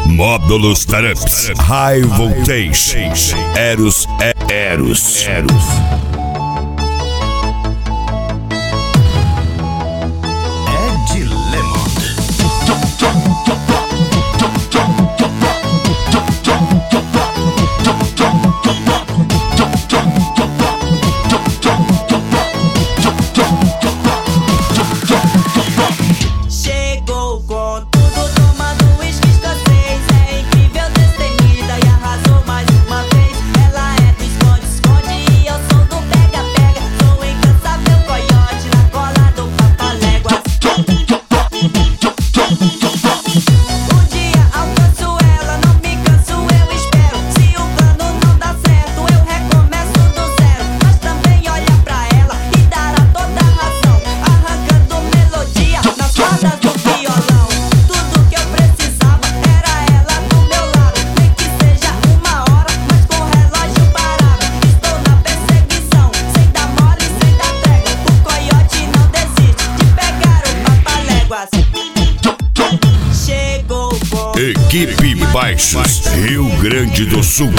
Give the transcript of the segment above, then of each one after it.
Módulos Taramps, High Voltage, Eros. Chegou com tudo, tomando uísque escocês. É incrível, destemida e arrasou mais uma vez. Ela é do esconde-esconde e eu sou do pega-pega. Sou incansável coiote na cola do papaléguas. Um dia alcanço ela, não me canso, eu espero. Se o plano não dá certo, eu recomeço do zero. Mas também olha pra ela e dará toda a razão, arrancando melodia nas cordas do violão. Tudo que eu precisava era ela do meu lado. Nem que seja uma hora, mas com o relógio parado. Estou na perseguição, sem dar mole, sem dar trégua. O coiote não desiste de pegar o papaléguas. Chegou com Equipe Baixos, Rio Grande do Sul.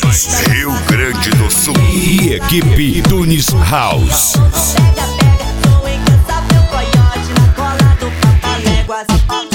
E equipe Tunis House. pega-pega, sou incansável coiote na cola do papaléguas.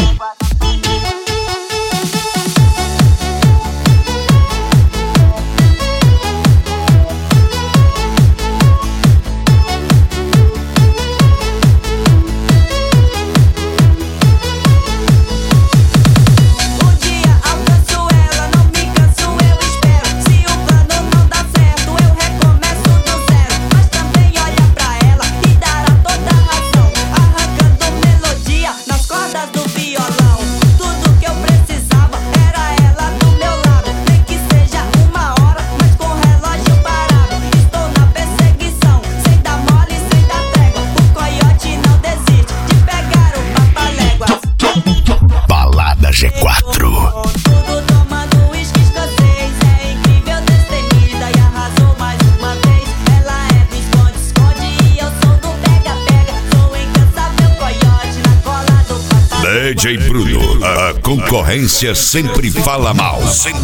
Um dia alcanço ela, não me canso, eu espero. Se o plano não dá certo, eu recomeço do zero. Mas também olha pra ela e dará toda a razão, arrancando melodia nas cordas do violão. Tudo que eu precisava era ela do meu lado. Nem que seja uma hora, mas com o relógio parado. Estou na perseguição, sem dar mole, sem dar trégua. O coiote não desiste de pegar o papaléguas. Balada G4. Tudo tomando uísque escocês. É incrível, destemida e arrasou mais uma vez. Ela é do esconde-esconde e eu sou do pega-pega. Sou incansável coiote na cola do papaléguas. DJ Bruno, a concorrência sempre fala mal,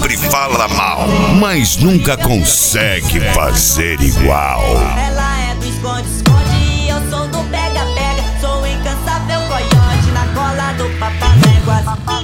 mas nunca consegue fazer igual. Ela é do esconde-esconde e eu sou do pega-pega. Sou incansável coiote na cola do papaléguas.